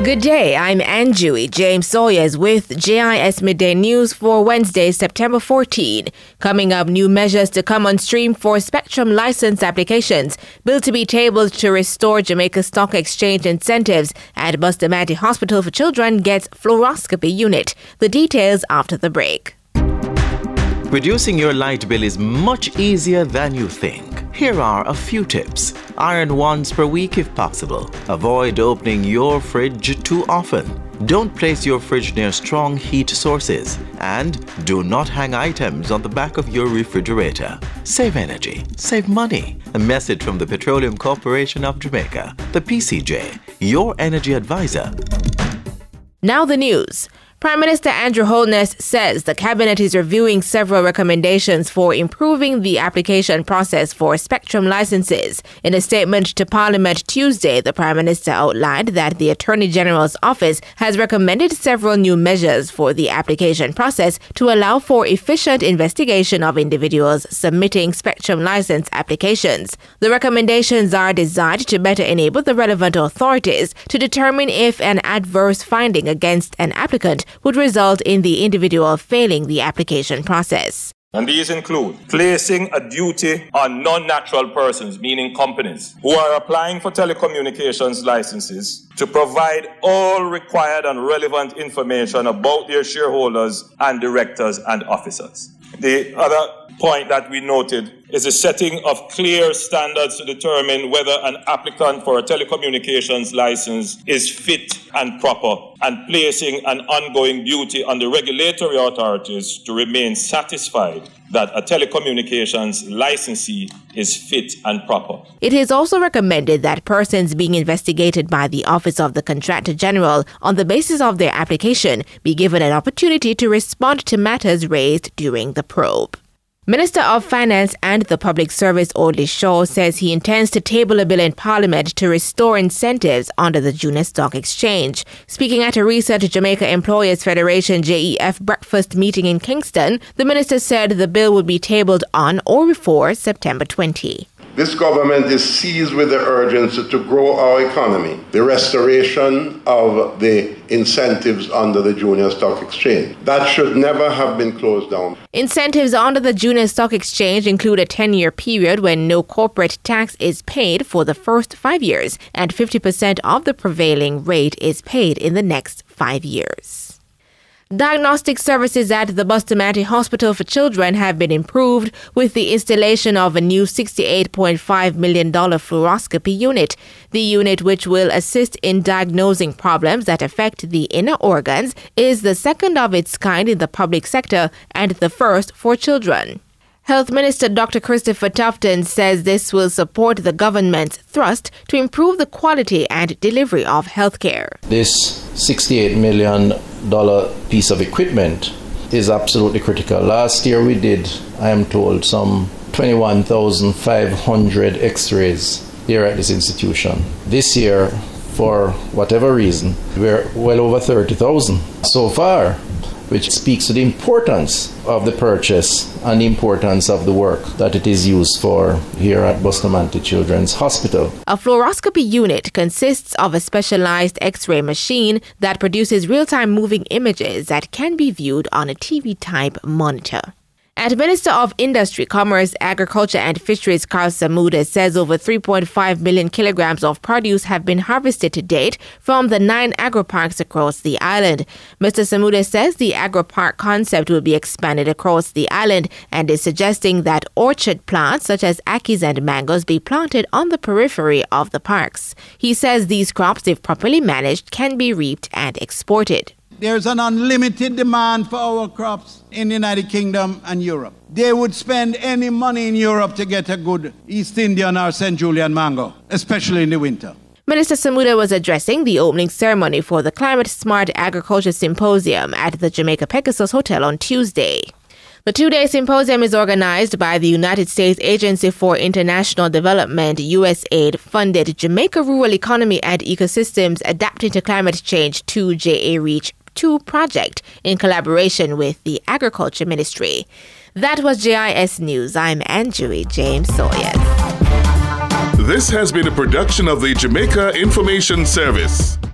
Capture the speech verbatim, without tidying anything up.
Good day, I'm Anjui James Sawyers with J I S Midday News for Wednesday, September fourteenth. Coming up, new measures to come on stream for spectrum license applications. Bill to be tabled to restore Jamaica Stock Exchange incentives, and Bustamante Hospital for Children gets fluoroscopy unit. The details after the break. Reducing your light bill is much easier than you think. Here are a few tips. Iron once per week if possible. Avoid opening your fridge too often. Don't place your fridge near strong heat sources. And do not hang items on the back of your refrigerator. Save energy. Save money. A message from the Petroleum Corporation of Jamaica, the P C J, your energy advisor. Now the news. Prime Minister Andrew Holness says the Cabinet is reviewing several recommendations for improving the application process for spectrum licenses. In a statement to Parliament Tuesday, the Prime Minister outlined that the Attorney General's office has recommended several new measures for the application process to allow for efficient investigation of individuals submitting spectrum license applications. The recommendations are designed to better enable the relevant authorities to determine if an adverse finding against an applicant would result in the individual failing the application process. And these include placing a duty on non-natural persons, meaning companies, who are applying for telecommunications licenses to provide all required and relevant information about their shareholders and directors and officers. The other point that we noted is the setting of clear standards to determine whether an applicant for a telecommunications license is fit and proper, and placing an ongoing duty on the regulatory authorities to remain satisfied that a telecommunications licensee is fit and proper. It is also recommended that persons being investigated by the Office of the Contractor General on the basis of their application be given an opportunity to respond to matters raised during the probe. Minister of Finance and the Public Service Audley Shaw says he intends to table a bill in Parliament to restore incentives under the Junior Stock Exchange. Speaking at a recent Jamaica Employers Federation J E F breakfast meeting in Kingston, the minister said the bill would be tabled on or before September twentieth. This government is seized with the urgency to grow our economy, the restoration of the incentives under the Junior Stock Exchange. That should never have been closed down. Incentives under the Junior Stock Exchange include a ten-year period when no corporate tax is paid for the first five years, and fifty percent of the prevailing rate is paid in the next five years. Diagnostic services at the Bustamante Hospital for Children have been improved with the installation of a new sixty-eight point five million dollars fluoroscopy unit. The unit, which will assist in diagnosing problems that affect the inner organs, is the second of its kind in the public sector and the first for children. Health Minister Doctor Christopher Tufton says this will support the government's thrust to improve the quality and delivery of healthcare. This sixty-eight million dollars piece of equipment is absolutely critical. Last year we did, I am told, some twenty-one thousand five hundred x-rays here at this institution. This year, for whatever reason, we're well over thirty thousand so far, which speaks to the importance of the purchase and the importance of the work that it is used for here at Bustamante Children's Hospital. A fluoroscopy unit consists of a specialized X-ray machine that produces real-time moving images that can be viewed on a T V-type monitor. And Minister of Industry, Commerce, Agriculture and Fisheries Carl Samuda says over three point five million kilograms of produce have been harvested to date from the nine agri-parks across the island. Mister Samuda says the agri-park concept will be expanded across the island and is suggesting that orchard plants such as akis and mangoes be planted on the periphery of the parks. He says these crops, if properly managed, can be reaped and exported. There's an unlimited demand for our crops in the United Kingdom and Europe. They would spend any money in Europe to get a good East Indian or Saint Julian mango, especially in the winter. Minister Samuda was addressing the opening ceremony for the Climate Smart Agriculture Symposium at the Jamaica Pegasus Hotel on Tuesday. The two-day symposium is organized by the United States Agency for International Development, U S A I D-funded Jamaica Rural Economy and Ecosystems Adapting to Climate Change two J A Reach two project in collaboration with the Agriculture Ministry. That was J I S News. I'm Anjui James Sawyers. This has been a production of the Jamaica Information Service.